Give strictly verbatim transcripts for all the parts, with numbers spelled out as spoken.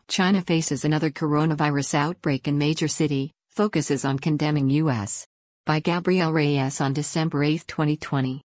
China faces another coronavirus outbreak in major city, focuses on condemning U S By Gabrielle Reyes on December eighth, twenty twenty.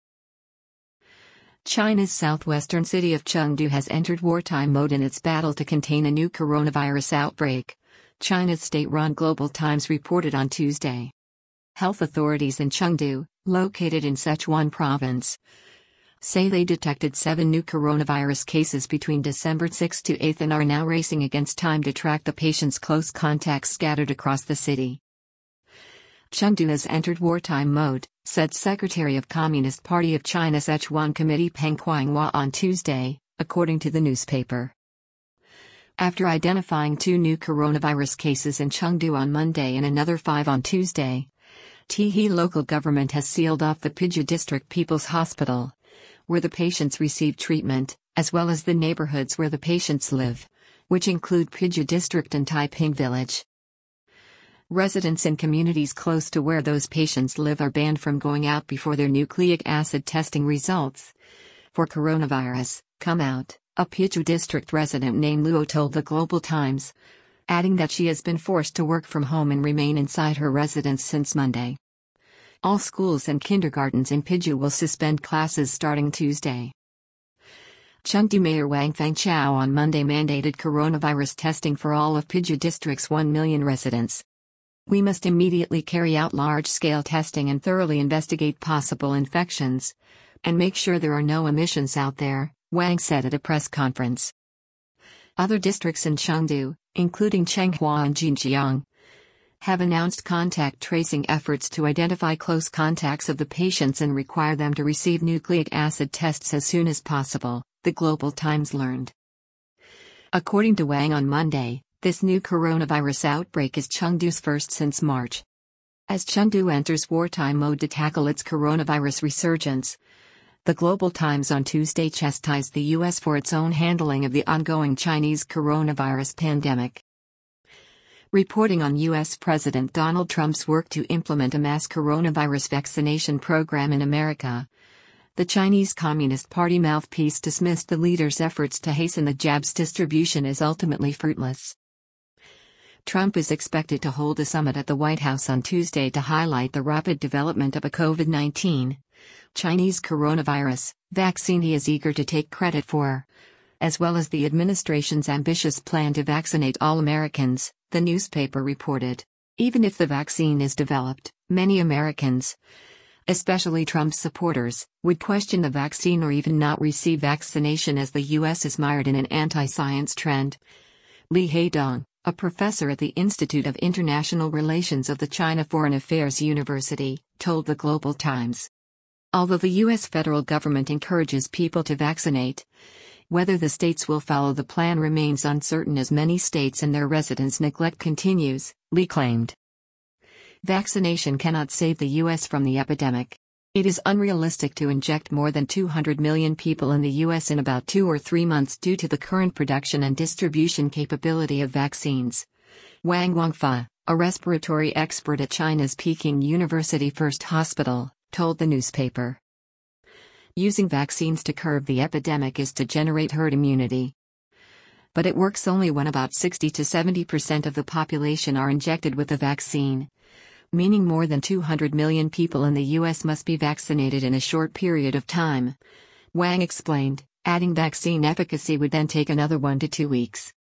China's southwestern city of Chengdu has entered wartime mode in its battle to contain a new coronavirus outbreak, China's state-run Global Times reported on Tuesday. Health authorities in Chengdu, located in Sichuan province, say they detected seven new coronavirus cases between December sixth to eighth and are now racing against time to track the patients' close contacts scattered across the city. Chengdu has entered wartime mode, said Secretary of Communist Party of China Sichuan Committee Peng Quanghua on Tuesday, according to the newspaper. After identifying two new coronavirus cases in Chengdu on Monday and another five on Tuesday, Tihe local government has sealed off the Pizhu District People's Hospital, where the patients receive treatment, as well as the neighborhoods where the patients live, which include Pizhu District and Taiping Village. Residents in communities close to where those patients live are banned from going out before their nucleic acid testing results for coronavirus come out, a Pizhu District resident named Luo told the Global Times, adding that she has been forced to work from home and remain inside her residence since Monday. All schools and kindergartens in Pizhu will suspend classes starting Tuesday. Chengdu Mayor Wang Fengchao on Monday mandated coronavirus testing for all of Pizhu District's one million residents. We must immediately carry out large-scale testing and thoroughly investigate possible infections, and make sure there are no emissions out there, Wang said at a press conference. Other districts in Chengdu, including Chenghua and Jinjiang, have announced contact tracing efforts to identify close contacts of the patients and require them to receive nucleic acid tests as soon as possible, the Global Times learned. According to Wang on Monday, this new coronavirus outbreak is Chengdu's first since March. As Chengdu enters wartime mode to tackle its coronavirus resurgence, the Global Times on Tuesday chastised the U S for its own handling of the ongoing Chinese coronavirus pandemic. Reporting on U S President Donald Trump's work to implement a mass coronavirus vaccination program in America, the Chinese Communist Party mouthpiece dismissed the leader's efforts to hasten the jab's distribution as ultimately fruitless. Trump is expected to hold a summit at the White House on Tuesday to highlight the rapid development of a COVID nineteen Chinese coronavirus vaccine he is eager to take credit for, as well as the administration's ambitious plan to vaccinate all Americans, the newspaper reported. Even if the vaccine is developed, many Americans, especially Trump's supporters, would question the vaccine or even not receive vaccination as the U S is mired in an anti-science trend. Li Haidong, a professor at the Institute of International Relations of the China Foreign Affairs University, told the Global Times. Although the U S federal government encourages people to vaccinate, whether the states will follow the plan remains uncertain as many states and their residents' neglect continues, Li claimed. Vaccination cannot save the U S from the epidemic. It is unrealistic to inject more than two hundred million people in the U S in about two or three months due to the current production and distribution capability of vaccines. Wang Wangfa, a respiratory expert at China's Peking University First Hospital, told the newspaper. Using vaccines to curb the epidemic is to generate herd immunity. But it works only when about sixty to seventy percent of the population are injected with the vaccine, meaning more than two hundred million people in the U S must be vaccinated in a short period of time, Wang explained, adding vaccine efficacy would then take another one to two weeks.